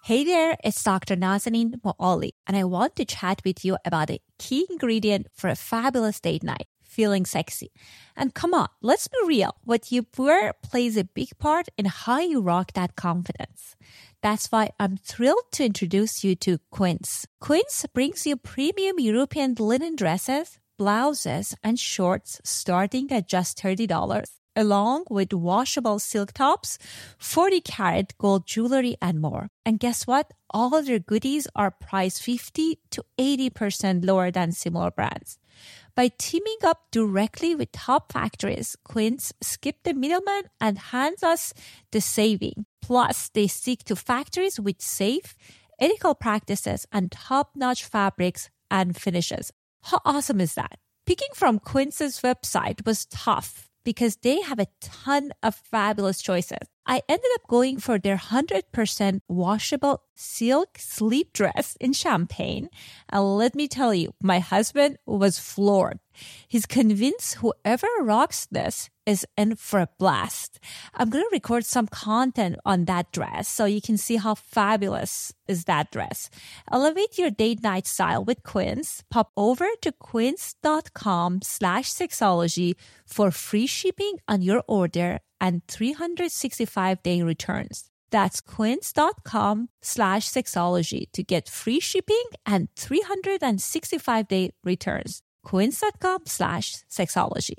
Hey there, it's Dr. Nazanin Moali, and I want to chat with you about a key ingredient for a fabulous date night, feeling sexy. And come on, let's be real. What you wear plays a big part in how you rock that confidence. That's why I'm thrilled to introduce you to Quince. Quince brings you premium European linen dresses, blouses, and shorts starting at just $30, along with washable silk tops, 40-karat gold jewelry, and more. And guess what? All of their goodies are priced 50 to 80% lower than similar brands. By teaming up directly with top factories, Quince skipped the middleman and hands us the saving. Plus, they stick to factories with safe, ethical practices and top-notch fabrics and finishes. How awesome is that? Picking from Quince's website was tough because they have a ton of fabulous choices. I ended up going for their 100% washable silk sleep dress in champagne. And let me tell you, my husband was floored. He's convinced whoever rocks this is in for a blast. I'm going to record some content on that dress so you can see how fabulous is that dress. Elevate your date night style with Quince. Pop over to quince.com/sexology for free shipping on your order and 365-day returns. That's quince.com/sexology to get free shipping and 365-day returns. Quince.com/sexology.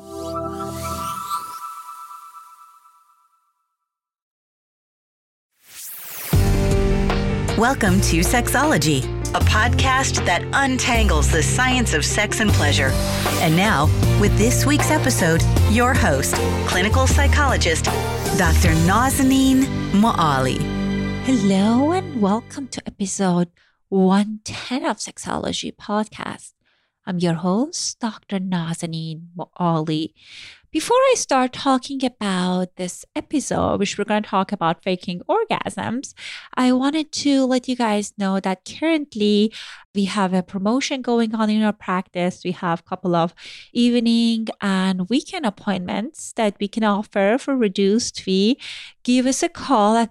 Welcome to Sexology, a podcast that untangles the science of sex and pleasure. And now, with this week's episode, your host, clinical psychologist, Dr. Nazanin Moali. Hello and welcome to episode 110 of Sexology Podcast. I'm your host, Dr. Nazanin Moali. Before I start talking about this episode, which we're going to talk about faking orgasms, I wanted to let you guys know that currently we have a promotion going on in our practice. We have a couple of evening and weekend appointments that we can offer for reduced fee. Give us a call at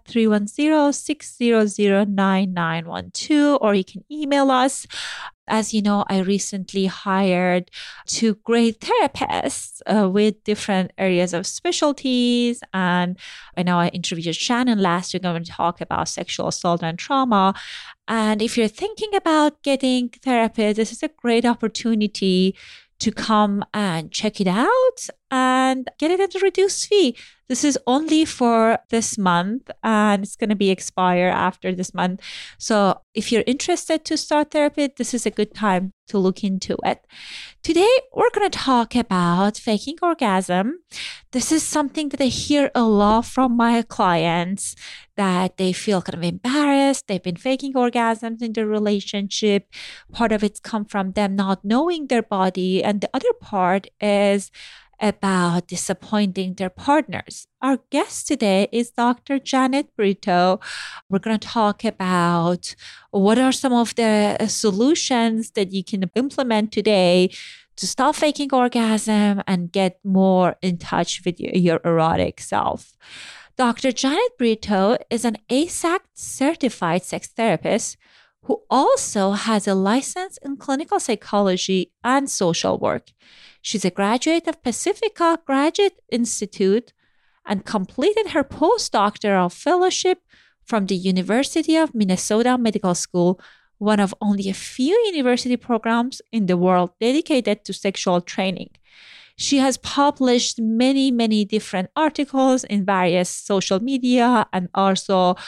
310-600-9912, or you can email us. As you know, I recently hired 2 great therapists with different areas of specialties. And I know I interviewed Shannon last week. I'm going to talk about sexual assault and trauma. And if you're thinking about getting therapy, this is a great opportunity to come and check it out and get it at a reduced fee. This is only for this month and it's going to be expire after this month. So if you're interested to start therapy, this is a good time to look into it. Today, we're going to talk about faking orgasm. This is something that I hear a lot from my clients, that they feel kind of embarrassed. They've been faking orgasms in their relationship. Part of it's come from them not knowing their body. And the other part is about disappointing their partners. Our guest today is Dr. Janet Brito. We're going to talk about what are some of the solutions that you can implement today to stop faking orgasm and get more in touch with your erotic self. Dr. Janet Brito is an AASAC certified sex therapist who also has a license in clinical psychology and social work. She's a graduate of Pacifica Graduate Institute and completed her postdoctoral fellowship from the University of Minnesota Medical School, one of only a few university programs in the world dedicated to sexual training. She has published many, many different articles in various social media and also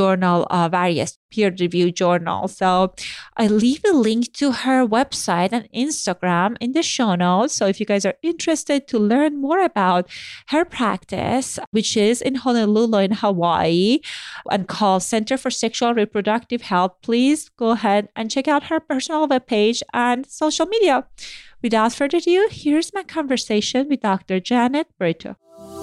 various peer-reviewed journals. So I leave a link to her website and Instagram in the show notes. So if you guys are interested to learn more about her practice, which is in Honolulu in Hawaii and called Center for Sexual Reproductive Health, please go ahead and check out her personal webpage and social media. Without further ado, here's my conversation with Dr. Janet Brito.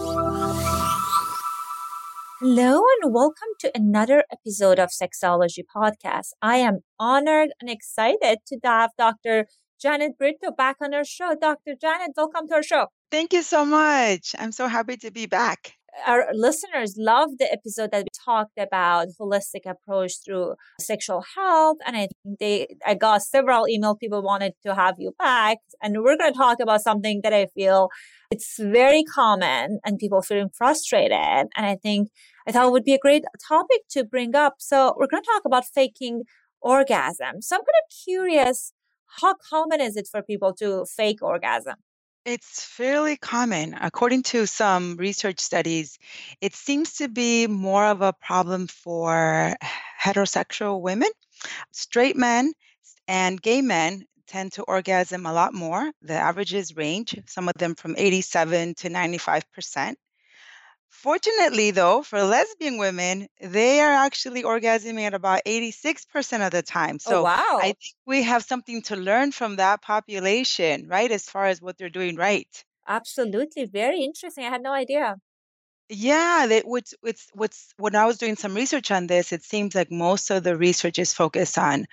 Hello and welcome to another episode of Sexology Podcast. I am honored and excited to have Dr. Janet Brito back on our show. Dr. Janet, welcome to our show. Thank you so much. I'm so happy to be back. our listeners loved the episode that we talked about holistic approach through sexual health. And I think I got several emails. People wanted to have you back. And we're going to talk about something that I feel it's very common and people feeling frustrated. And I thought it would be a great topic to bring up. So we're going to talk about faking orgasm. So I'm kind of curious, how common is it for people to fake orgasm? It's fairly common. According to some research studies, it seems to be more of a problem for heterosexual women. Straight men and gay men tend to orgasm a lot more. The averages range, some of them from 87 to 95%. Fortunately, though, for lesbian women, they are actually orgasming at about 86% of the time. Oh, So I wow. think we have something to learn from that population, right? As far as what they're doing right. Absolutely. Very interesting. I had no idea. Yeah, what's when I was doing some research on this, it seems like most of the research is focused on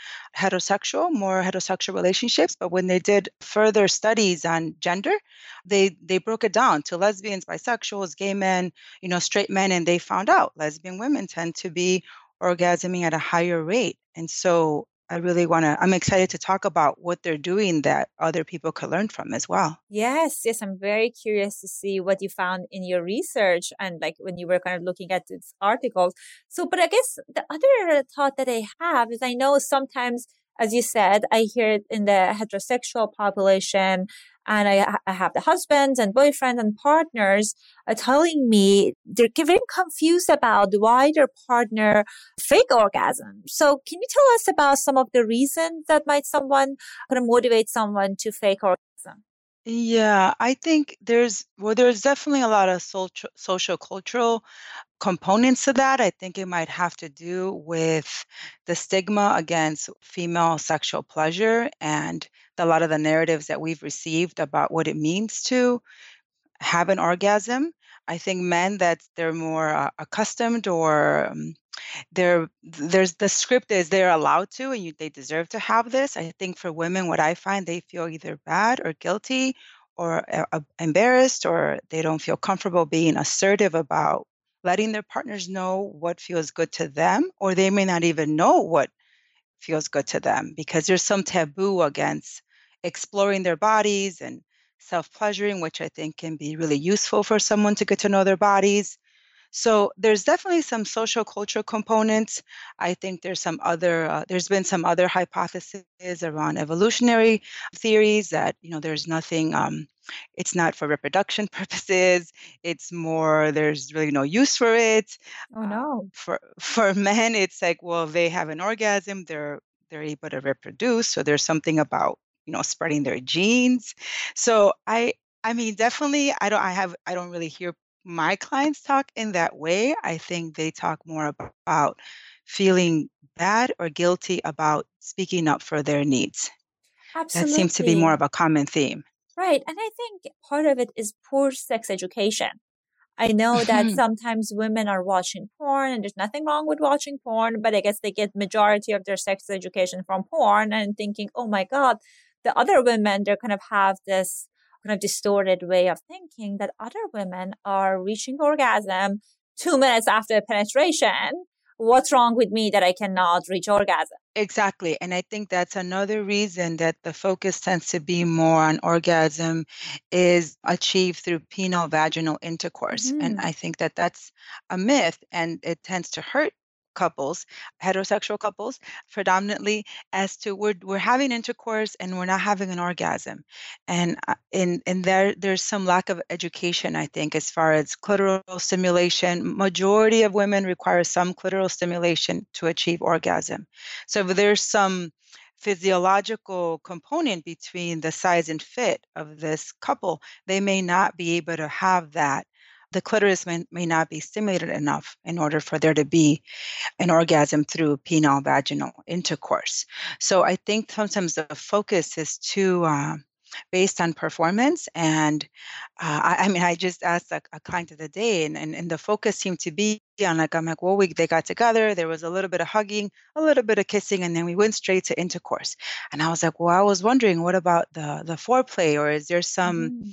more heterosexual relationships. But when they did further studies on gender, they broke it down to lesbians, bisexuals, gay men, straight men, and they found out lesbian women tend to be orgasming at a higher rate. And so I'm excited to talk about what they're doing that other people could learn from as well. Yes. I'm very curious to see what you found in your research and like when you were kind of looking at these articles. So, but I guess the other thought that I have is I know sometimes, as you said, I hear it in the heterosexual population, and I have the husbands and boyfriends and partners telling me they're very confused about why their partner fake orgasm. So can you tell us about some of the reasons that might someone kind of motivate someone to fake orgasm? Yeah, I think there's definitely a lot of social cultural components to that. I think it might have to do with the stigma against female sexual pleasure and a lot of the narratives that we've received about what it means to have an orgasm. I think men that they're more accustomed or there's the script is they're allowed to and they deserve to have this. I think for women, what I find they feel either bad or guilty or embarrassed, or they don't feel comfortable being assertive about letting their partners know what feels good to them, or they may not even know what feels good to them because there's some taboo against exploring their bodies and self-pleasuring, which I think can be really useful for someone to get to know their bodies. So there's definitely some social cultural components. I think there's been some other hypotheses around evolutionary theories that, there's nothing, it's not for reproduction purposes. It's more, there's really no use for it. Oh, no. For men, it's like, well, they have an orgasm, they're able to reproduce. So there's something about, spreading their genes. So I mean, definitely, I don't really hear my clients talk in that way. I think they talk more about feeling bad or guilty about speaking up for their needs. That seems to be more Absolutely. of a common theme. Right. And I think part of it is poor sex education. I know that sometimes women are watching porn and there's nothing wrong with watching porn, but I guess they get majority of their sex education from porn and thinking, oh my God, the other women, they kind of have this kind of distorted way of thinking that other women are reaching orgasm 2 minutes after penetration. What's wrong with me that I cannot reach orgasm? Exactly. And I think that's another reason that the focus tends to be more on orgasm is achieved through penile vaginal intercourse. And Hmm. I think that that's a myth and it tends to hurt couples, heterosexual couples, predominantly as to we're having intercourse and we're not having an orgasm. And there's some lack of education, I think, as far as clitoral stimulation. Majority of women require some clitoral stimulation to achieve orgasm. So if there's some physiological component between the size and fit of this couple, they may not be able to have that. The clitoris may not be stimulated enough in order for there to be an orgasm through penile vaginal intercourse. So I think sometimes the focus is too based on performance. And I mean, I just asked a client of the day, and the focus seemed to be on like, I'm like, well, they got together, there was a little bit of hugging, a little bit of kissing, and then we went straight to intercourse. And I was like, well, I was wondering, what about the foreplay, or is there some Hmm.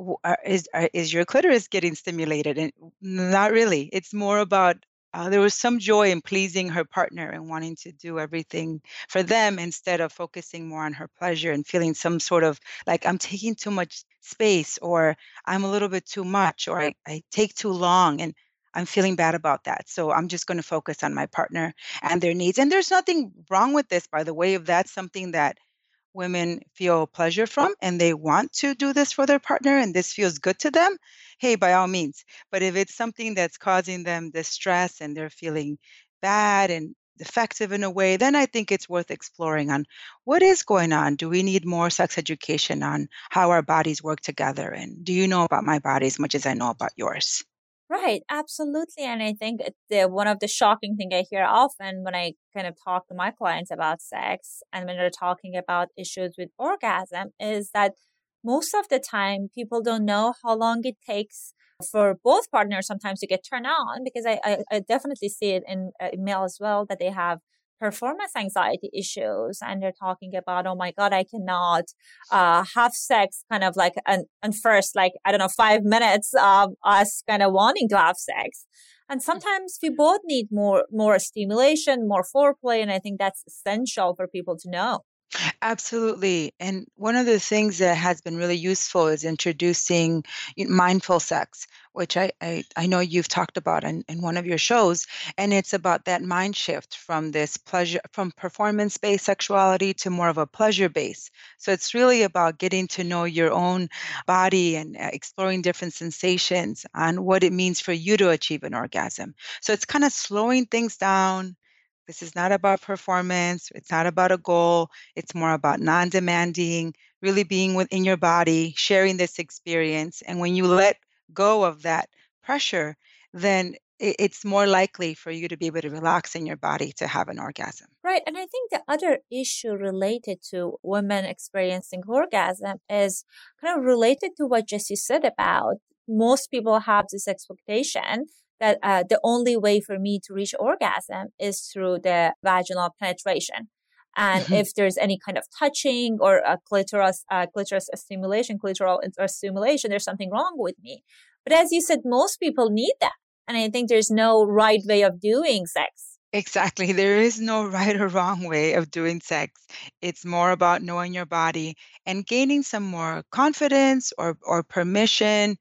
is your clitoris getting stimulated? And not really. It's more about there was some joy in pleasing her partner and wanting to do everything for them instead of focusing more on her pleasure and feeling some sort of like I'm taking too much space or I'm a little bit too much or I take too long and I'm feeling bad about that. So I'm just going to focus on my partner and their needs. And there's nothing wrong with this, by the way, if that's something that women feel pleasure from and they want to do this for their partner and this feels good to them, hey, by all means. But if it's something that's causing them distress and they're feeling bad and defective in a way, then I think it's worth exploring on what is going on. Do we need more sex education on how our bodies work together? And do you know about my body as much as I know about yours? Right, absolutely. And I think one of the shocking thing I hear often when I kind of talk to my clients about sex and when they're talking about issues with orgasm is that most of the time people don't know how long it takes for both partners sometimes to get turned on because I definitely see it in male as well that they have performance anxiety issues and they're talking about, oh my God, I cannot have sex kind of like and first like I don't know 5 minutes of us kind of wanting to have sex, and sometimes we both need more stimulation, more foreplay, and I think that's essential for people to know. Absolutely. And one of the things that has been really useful is introducing mindful sex, which I know you've talked about in one of your shows. And it's about that mind shift from this pleasure, from performance based sexuality to more of a pleasure base. So it's really about getting to know your own body and exploring different sensations on what it means for you to achieve an orgasm. So it's kind of slowing things down. This is not about performance. It's not about a goal. It's more about non-demanding, really being within your body, sharing this experience. And when you let go of that pressure, then it's more likely for you to be able to relax in your body to have an orgasm. Right. And I think the other issue related to women experiencing orgasm is kind of related to what Jesse said about most people have this expectation that the only way for me to reach orgasm is through the vaginal penetration. And Mhm. if there's any kind of touching or a clitoris stimulation, clitoral stimulation, there's something wrong with me. But as you said, most people need that. And I think there's no right way of doing sex. Exactly. There is no right or wrong way of doing sex. It's more about knowing your body and gaining some more confidence or permission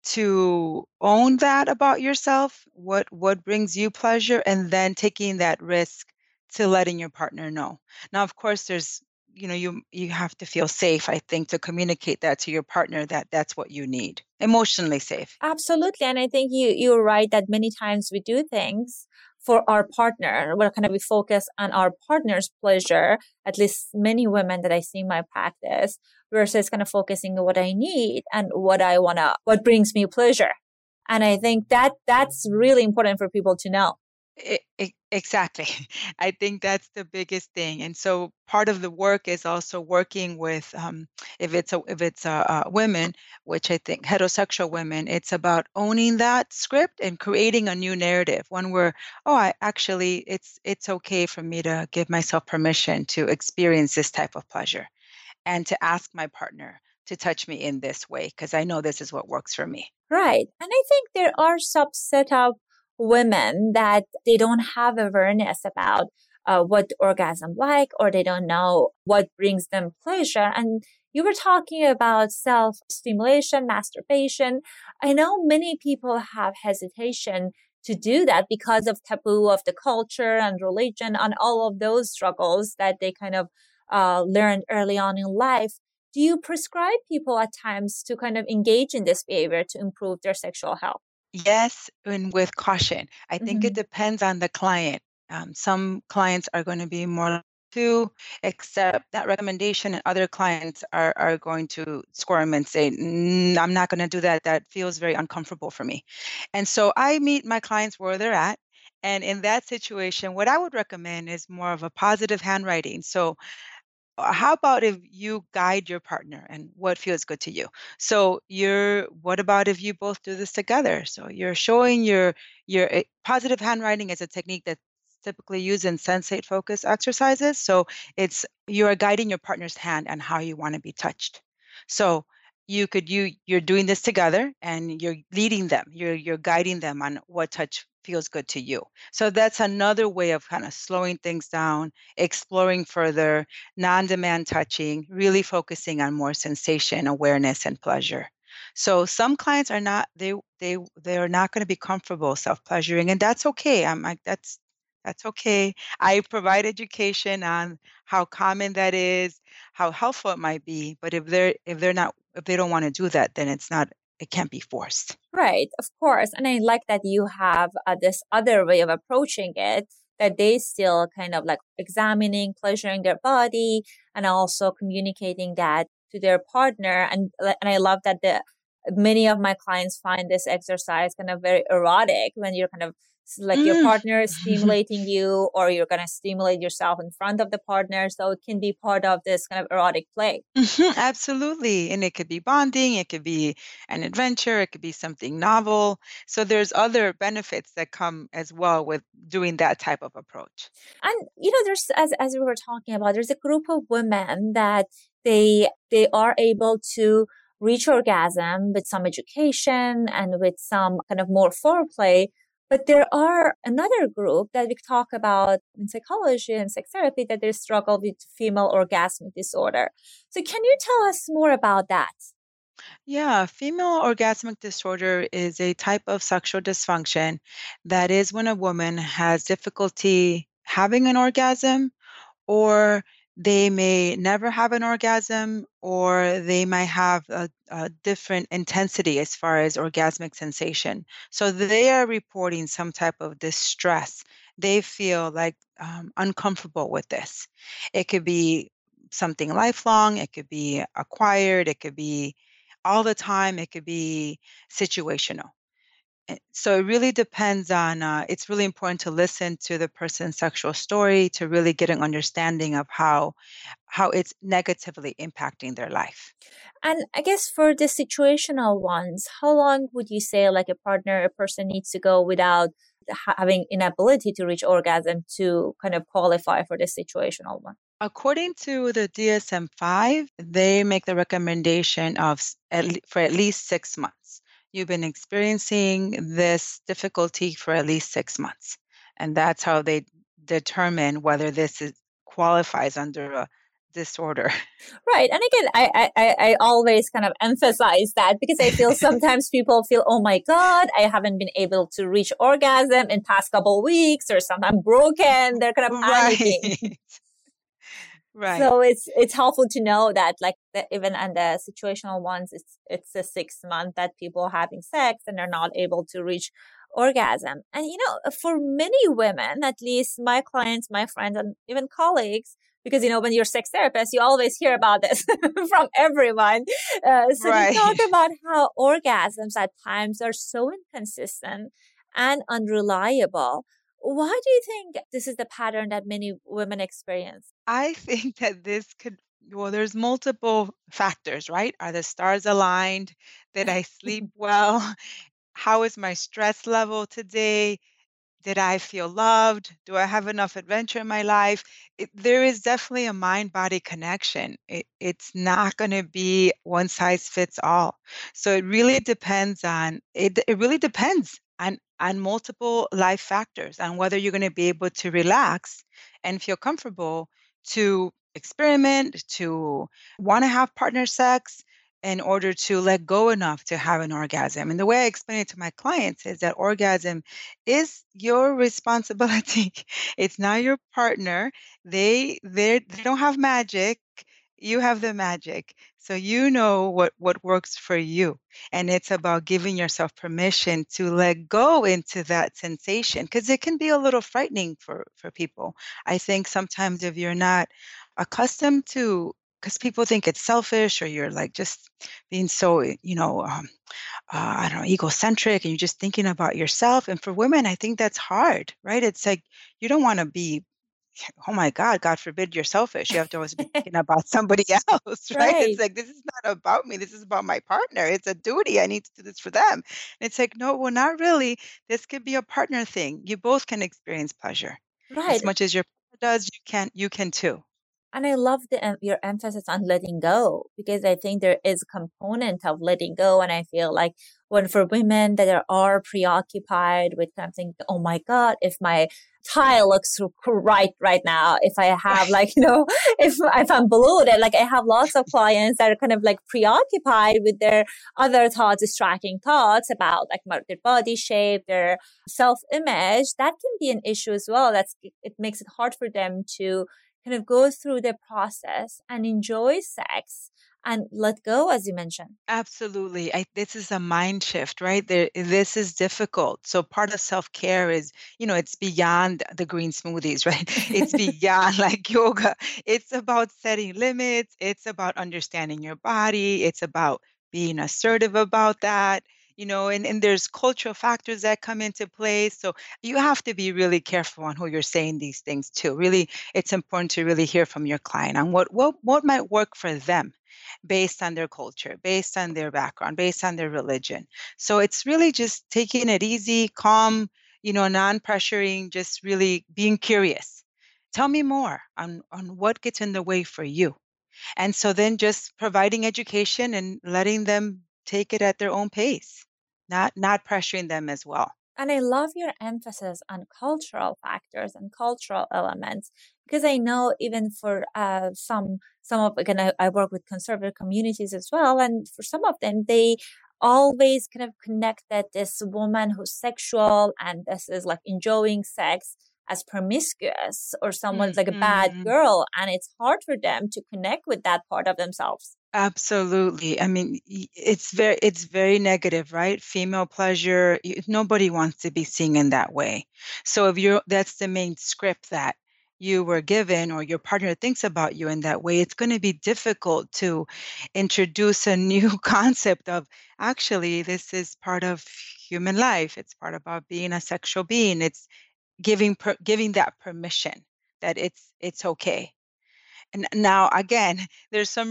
to own that about yourself, what brings you pleasure, and then taking that risk to letting your partner know. Now, of course, you have to feel safe, I think, to communicate that to your partner that that's what you need. Emotionally safe. Absolutely. And I think you're right that many times we do things for our partner. We're kind of we focus on our partner's pleasure, at least many women that I see in my practice, versus kind of focusing on what I need and what brings me pleasure. And I think that's really important for people to know. Exactly. I think that's the biggest thing. And so part of the work is also working with, if it's women, which I think heterosexual women, it's about owning that script and creating a new narrative, one where, oh, I actually, it's okay for me to give myself permission to experience this type of pleasure and to ask my partner to touch me in this way because I know this is what works for me. Right. And I think there are subset of women that they don't have awareness about what orgasm like, or they don't know what brings them pleasure. And you were talking about self stimulation, masturbation. I know many people have hesitation to do that because of taboo of the culture and religion and all of those struggles that they kind of learned early on in life. Do you prescribe people at times to kind of engage in this behavior to improve their sexual health? Yes, and with caution. I think it Mhm. depends on the client. Some clients are going to be more to accept that recommendation, and other clients are going to squirm and say, I'm not going to do that. That feels very uncomfortable for me. And so I meet my clients where they're at. And in that situation, what I would recommend is more of a positive handwriting. So how about if you guide your partner and what feels good to you? So what about if you both do this together? So you're showing your positive handwriting is a technique that's typically used in sensate focus exercises. So it's you are guiding your partner's hand and how you want to be touched. So you're doing this together and you're leading them. You're guiding them on what touch feels good to you. So that's another way of kind of slowing things down, exploring further, non-demand touching, really focusing on more sensation, awareness, and pleasure. So some clients are not they're not going to be comfortable self-pleasuring, and that's okay. I'm like that's okay. I provide education on how common that is, how helpful it might be, but if they don't want to do that, then it can't be forced. Right, of course. And I like that you have this other way of approaching it, that they still kind of like examining, pleasuring their body, and also communicating that to their partner. And I love that many of my clients find this exercise kind of very erotic when you're kind of like your Mm. partner is stimulating you, or you're going to stimulate yourself in front of the partner. So it can be part of this kind of erotic play. Absolutely. And it could be bonding, it could be an adventure, it could be something novel. So there's other benefits that come as well with doing that type of approach. And there's, as we were talking about, there's a group of women that they are able to reach orgasm with some education and with some kind of more foreplay. But there are another group that we talk about in psychology and sex therapy, that they struggle with female orgasmic disorder. So can you tell us more about that? Yeah, female orgasmic disorder is a type of sexual dysfunction that is when a woman has difficulty having an orgasm, or they may never have an orgasm, or they might have a different intensity as far as orgasmic sensation. So they are reporting some type of distress. They feel like uncomfortable with this. It could be something lifelong, it could be acquired, it could be all the time, it could be situational. So it really depends on, it's really important to listen to the person's sexual story to really get an understanding of how it's negatively impacting their life. And I guess for the situational ones, how long would you say like a person needs to go without having inability to reach orgasm to kind of qualify for the situational one? According to the DSM-5, they make the recommendation of for at least 6 months. You've been experiencing this difficulty for at least 6 months, and that's how they determine whether qualifies under a disorder. Right. And again, I always kind of emphasize that because I feel sometimes people feel, oh my God, I haven't been able to reach orgasm in past couple weeks, or sometimes broken. They're kind of panicking. Right. Right. So it's helpful to know that even on the situational ones, it's a 6 month that people are having sex and they're not able to reach orgasm. And for many women, at least my clients, my friends, and even colleagues, because when you're a sex therapist, you always hear about this from everyone. So they talk about how orgasms at times are so inconsistent and unreliable. Why do you think this is the pattern that many women experience? I think that there's multiple factors, right? Are the stars aligned? Did I sleep well? How is my stress level today? Did I feel loved? Do I have enough adventure in my life? There is definitely a mind-body connection. It's not going to be one size fits all. So it really depends on it. It really depends on multiple life factors, on whether you're going to be able to relax and feel comfortable to experiment, to want to have partner sex, in order to let go enough to have an orgasm. And the way I explain it to my clients is that orgasm is your responsibility. It's not your partner. They don't have magic. You have the magic. So you know what works for you. And it's about giving yourself permission to let go into that sensation, because it can be a little frightening for people. I think sometimes if you're not accustomed to, because people think it's selfish, or you're like just being so, I don't know, egocentric, and you're just thinking about yourself. And for women, I think that's hard, right? It's like you don't want to be, oh my God, God forbid you're selfish. You have to always be thinking about somebody else, right? Right. It's like, this is not about me. This is about my partner. It's a duty. I need to do this for them. And it's like, no, well, not really. This could be a partner thing. You both can experience pleasure. As Right. much as your partner does, you can too. And I love your emphasis on letting go, because I think there is a component of letting go. And I feel like when for women that are preoccupied with something, oh my God, if my tie looks right now, if I have like, if I'm bloated, like I have lots of clients that are kind of like preoccupied with their other thoughts, distracting thoughts about like their body shape, their self-image. That can be an issue as well. It makes it hard for them to kind of go through the process and enjoy sex and let go, as you mentioned. Absolutely. This is a mind shift, right? This is difficult. So part of self-care is, it's beyond the green smoothies, right? It's beyond like yoga. It's about setting limits. It's about understanding your body. It's about being assertive about that, and there's cultural factors that come into play. So you have to be really careful on who you're saying these things to. Really, it's important to really hear from your client on what might work for them based on their culture, based on their background, based on their religion. So it's really just taking it easy, calm, non-pressuring, just really being curious. Tell me more on what gets in the way for you. And so then just providing education and letting them take it at their own pace, not pressuring them as well. And I love your emphasis on cultural factors and cultural elements, because I know even for some of, again, I work with conservative communities as well, and for some of them, they always kind of connect that this woman who's sexual and this is like enjoying sex as promiscuous, or someone's like a bad girl, and it's hard for them to connect with that part of themselves. Absolutely. I mean, it's very negative, right? Female pleasure, nobody wants to be seen in that way. So if that's the main script that you were given, or your partner thinks about you in that way, it's going to be difficult to introduce a new concept of, actually, this is part of human life. It's part about being a sexual being. It's giving that permission that it's okay. And now again, there's some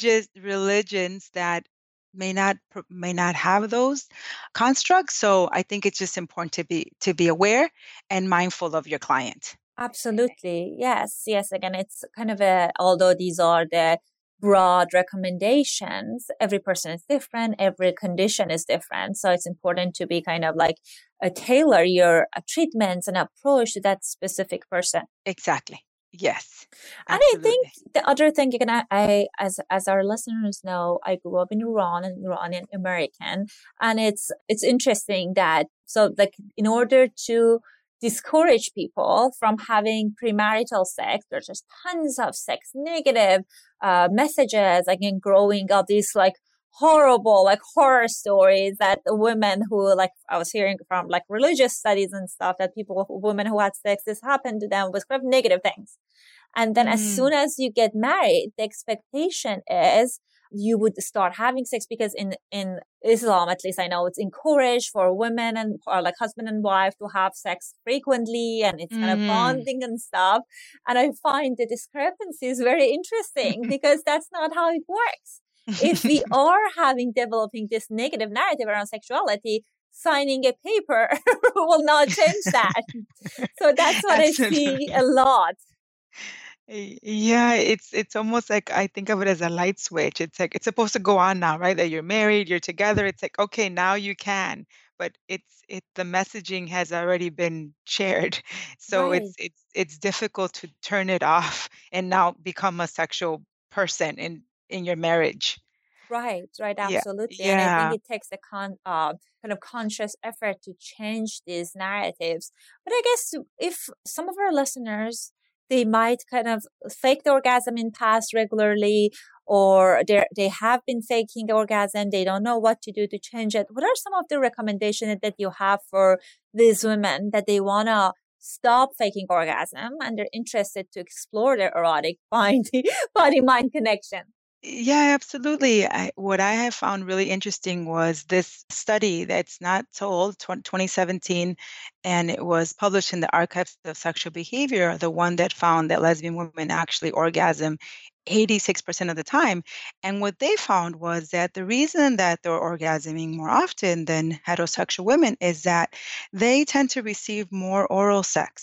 religions that may not have those constructs. So I think it's just important to be aware and mindful of your client. Absolutely. Yes. Again, it's kind of although these are the broad recommendations, every person is different, every condition is different. So it's important to be kind of like tailor your treatments and approach to that specific person. Exactly. Yes. And I think the other thing, I as our listeners know, I grew up in Iran, and Iranian American, and it's interesting that, so like, in order to discourage people from having premarital sex, there's just tons of sex negative messages, like in growing up, these like horrible, like horror stories that the women who, like I was hearing from like religious studies and stuff, that women who had sex, this happened to them, was kind of negative things. And then as soon as you get married, the expectation is you would start having sex, because in Islam, at least I know, it's encouraged for women or like husband and wife to have sex frequently, and it's kind of bonding and stuff. And I find the discrepancy is very interesting because that's not how it works. If we are developing this negative narrative around sexuality, signing a paper will not change that. So that's what Absolutely. I see a lot. Yeah, it's almost like, I think of it as a light switch. It's like it's supposed to go on now, right? That you're married, you're together. It's like, okay, now you can. But the messaging has already been shared. So Right. it's difficult to turn it off and now become a sexual person in your marriage. Right, Yeah. absolutely. And I think Yeah. it takes a kind of conscious effort to change these narratives. But I guess if some of our listeners, they might kind of fake the orgasm in past regularly, or they have been faking the orgasm, they don't know what to do to change it. What are some of the recommendations that you have for these women that they want to stop faking orgasm and they're interested to explore their erotic body-mind connection? Yeah, absolutely. What I have found really interesting was this study that's not so old, 2017, and it was published in the Archives of Sexual Behavior, the one that found that lesbian women actually orgasm 86% of the time. And what they found was that the reason that they're orgasming more often than heterosexual women is that they tend to receive more oral sex.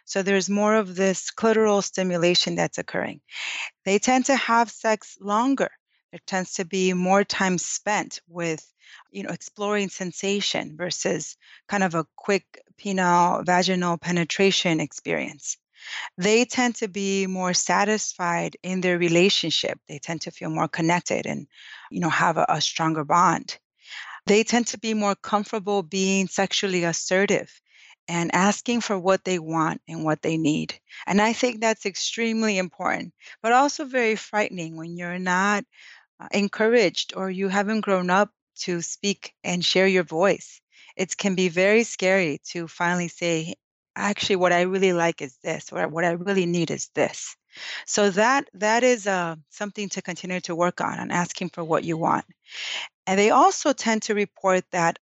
So there's more of this clitoral stimulation that's occurring. They tend to have sex longer. There tends to be more time spent with, exploring sensation versus kind of a quick penile vaginal penetration experience. They tend to be more satisfied in their relationship. They tend to feel more connected and, have a stronger bond. They tend to be more comfortable being sexually assertive and asking for what they want and what they need. And I think that's extremely important, but also very frightening when you're not encouraged or you haven't grown up to speak and share your voice. It can be very scary to finally say, actually, what I really like is this, or what I really need is this. So that is something to continue to work on asking for what you want. And they also tend to report that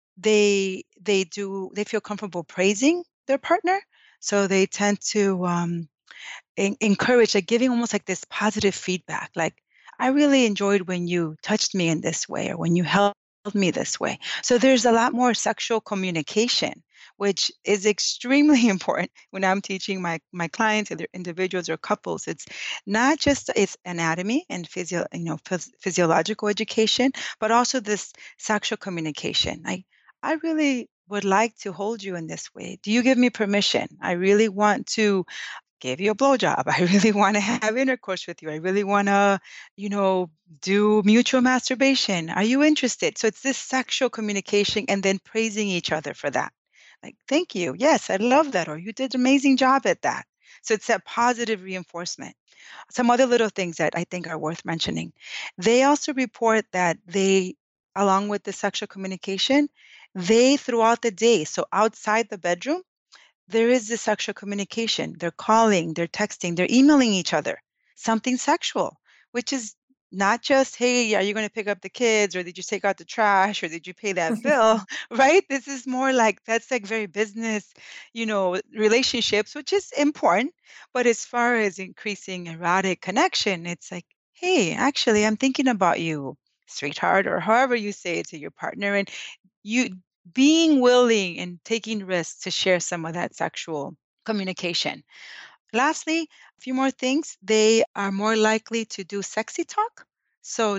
they feel comfortable praising their partner. So they tend to encourage, like giving almost like this positive feedback, like, I really enjoyed when you touched me in this way or when you held me this way. So there's a lot more sexual communication, which is extremely important when I'm teaching my clients, either individuals or couples. It's not just its anatomy and physiological education, but also this sexual communication. I really would like to hold you in this way. Do you give me permission? I really want to give you a blowjob. I really want to have intercourse with you. I really want to, do mutual masturbation. Are you interested? So it's this sexual communication and then praising each other for that. Like, thank you. Yes, I love that. Or you did an amazing job at that. So it's that positive reinforcement. Some other little things that I think are worth mentioning. They also report that along with the sexual communication, throughout the day, so outside the bedroom, there is this sexual communication. They're calling, they're texting, they're emailing each other, something sexual, which is not just, hey, are you going to pick up the kids, or did you take out the trash, or did you pay that bill, right? This is more like, that's like very business, relationships, which is important. But as far as increasing erotic connection, it's like, hey, actually, I'm thinking about you, sweetheart, or however you say it to your partner. And you being willing and taking risks to share some of that sexual communication. Lastly, a few more things. They are more likely to do sexy talk. So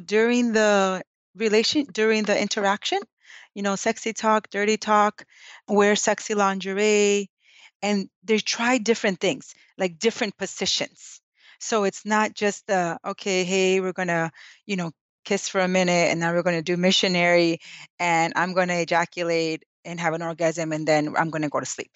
during the interaction, sexy talk, dirty talk, wear sexy lingerie, and they try different things, like different positions. So it's not just okay, hey, we're gonna, kiss for a minute, and now we're gonna do missionary, and I'm gonna ejaculate and have an orgasm, and then I'm gonna go to sleep.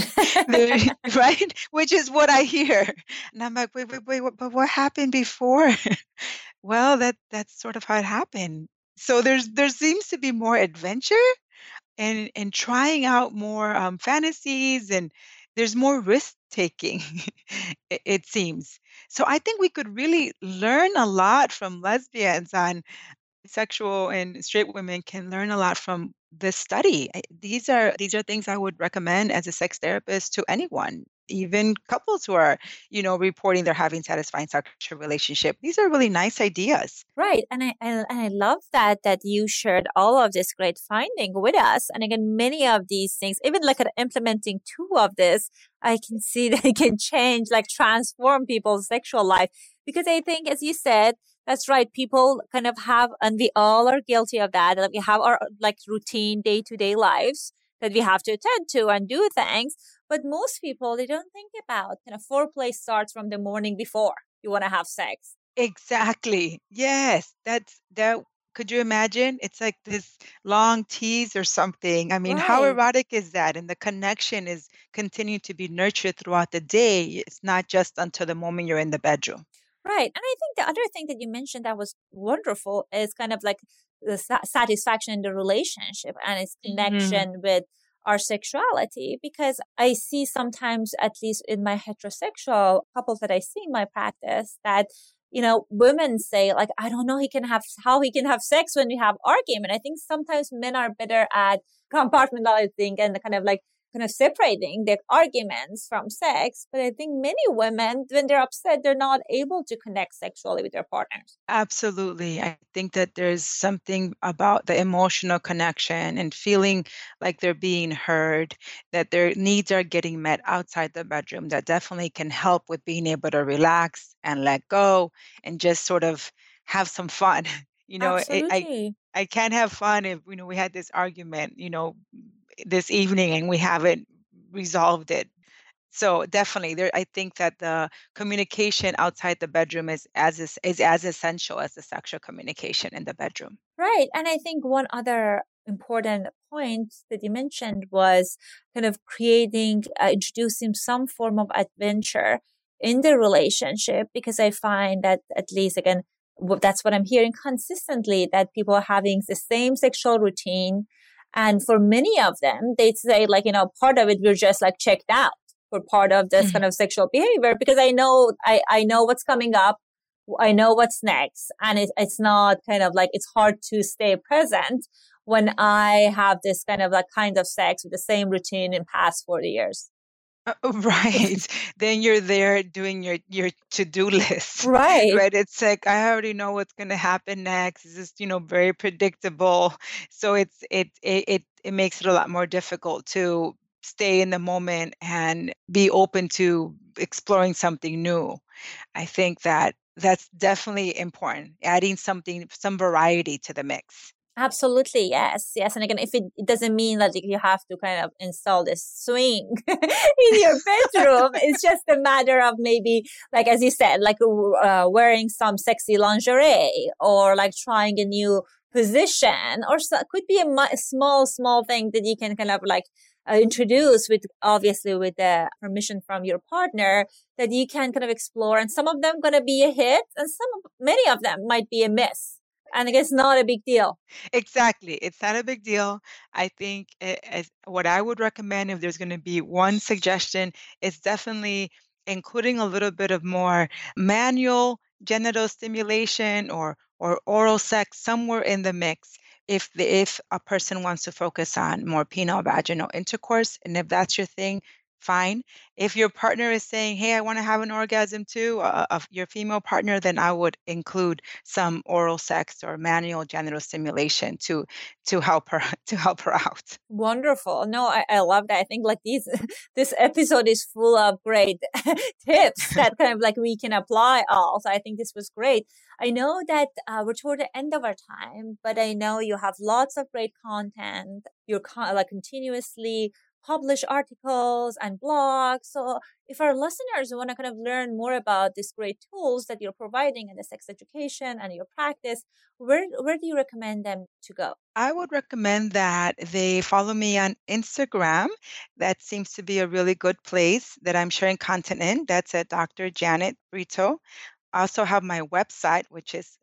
Right? Which is what I hear. And I'm like, wait, but what happened before? Well, that's sort of how it happened. So there seems to be more adventure and trying out more fantasies, and there's more risk taking. It seems. So I think we could really learn a lot from lesbians on sexual, and straight women can learn a lot from this study. These are things I would recommend as a sex therapist to anyone, even couples who are, reporting they're having satisfying sexual relationship. These are really nice ideas. Right. And I love that you shared all of this great finding with us. And again, many of these things, even like at implementing two of this, I can see that it can change, like transform people's sexual life. Because I think, as you said, that's right. People kind of have, and we all are guilty of that we have our like routine day-to-day lives that we have to attend to and do things. But most people, they don't think about foreplay starts from the morning before you want to have sex. Exactly. Yes. That. Could you imagine? It's like this long tease or something. I mean, how Right. erotic is that? And the connection is continuing to be nurtured throughout the day. It's not just until the moment you're in the bedroom. Right. And I think the other thing that you mentioned that was wonderful is kind of like the satisfaction in the relationship and its connection with our sexuality. Because I see sometimes, at least in my heterosexual couples that I see in my practice, that women say, like, I don't know how he can have sex when we have orgasm. And I think sometimes men are better at compartmentalizing and kind of like kind of separating the arguments from sex. But I think many women, when they're upset, they're not able to connect sexually with their partners. Absolutely. I think that there's something about the emotional connection and feeling like they're being heard, that their needs are getting met outside the bedroom, that definitely can help with being able to relax and let go and just sort of have some fun. Absolutely. I can't have fun if, we had this argument, this evening and we haven't resolved it. So definitely there, I think that the communication outside the bedroom is as essential as the sexual communication in the bedroom. Right. And I think one other important point that you mentioned was kind of introducing some form of adventure in the relationship, because I find that, at least again, that's what I'm hearing consistently, that people are having the same sexual routine. And for many of them, they say part of it, we're just like checked out for part of this kind of sexual behavior, because I know what's coming up. I know what's next. And it's not kind of like, it's hard to stay present when I have this kind of sex with the same routine in past 40 years. Right. Then you're there doing your to-do list. Right. Right. It's like, I already know what's going to happen next. It's just, very predictable. So it makes it a lot more difficult to stay in the moment and be open to exploring something new. I think that that's definitely important, adding some variety to the mix. Absolutely. Yes. Yes. And again, if it doesn't mean that you have to kind of install this swing in your bedroom, it's just a matter of maybe, like, as you said, wearing some sexy lingerie, or like trying a new position, or could be a small thing that you can kind of introduce with the permission from your partner, that you can kind of explore. And some of them going to be a hit, and many of them might be a miss. And I guess not a big deal. Exactly. It's not a big deal. I think what I would recommend, if there's going to be one suggestion, is definitely including a little bit of more manual genital stimulation or oral sex somewhere in the mix. If a person wants to focus on more penile-vaginal intercourse, and if that's your thing, fine. If your partner is saying, "Hey, I want to have an orgasm too," of your female partner, then I would include some oral sex or manual genital stimulation to help her out. Wonderful. No, I love that. I think this episode is full of great tips that kind of we can apply all. So I think this was great. I know that we're toward the end of our time, but I know you have lots of great content. You're continuously publish articles and blogs. So if our listeners want to kind of learn more about these great tools that you're providing in the sex education and your practice, where do you recommend them to go? I would recommend that they follow me on Instagram. That seems to be a really good place that I'm sharing content in. That's at Dr. Janet Brito. I also have my website, which is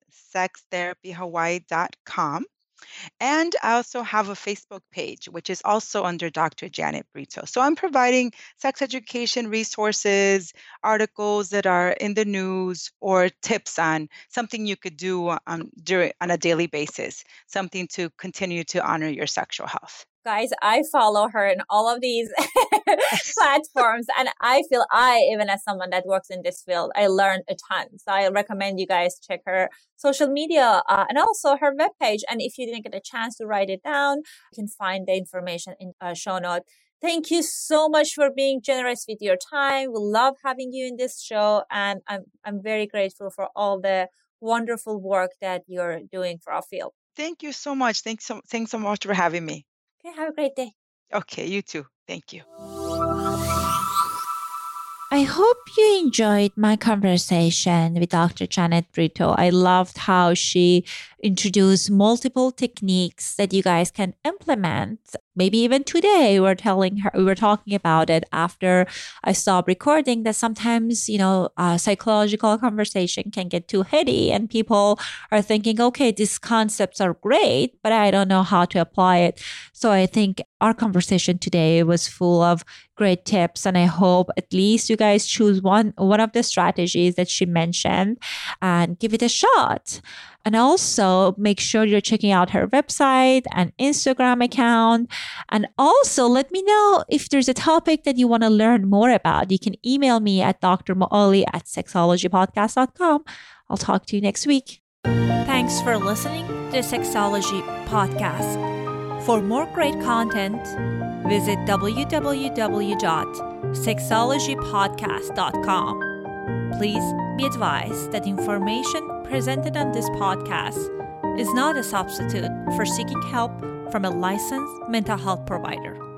sextherapyhawaii.com. And I also have a Facebook page, which is also under Dr. Janet Brito. So I'm providing sex education resources, articles that are in the news, or tips on something you could do on a daily basis, something to continue to honor your sexual health. Guys, I follow her in all of these platforms, and I feel even as someone that works in this field, I learned a ton. So I recommend you guys check her social media and also her webpage. And if you didn't get a chance to write it down, you can find the information in show note. Thank you so much for being generous with your time. We love having you in this show, and I'm very grateful for all the wonderful work that you're doing for our field. Thank you so much. Thanks so much for having me. Okay, have a great day. Okay, you too. Thank you. I hope you enjoyed my conversation with Dr. Janet Brito. I loved how she introduced multiple techniques that you guys can implement. Maybe even today, we were talking about it after I stopped recording, that sometimes, psychological conversation can get too heady and people are thinking, okay, these concepts are great, but I don't know how to apply it. So I think our conversation today was full of great tips, and I hope at least you guys choose one of the strategies that she mentioned and give it a shot. And also make sure you're checking out her website and Instagram account. And also let me know if there's a topic that you want to learn more about. You can email me at drmoali@sexologypodcast.com. I'll talk to you next week. Thanks for listening to the Sexology Podcast. For more great content, visit www.sexologypodcast.com. Please be advised that information presented on this podcast is not a substitute for seeking help from a licensed mental health provider.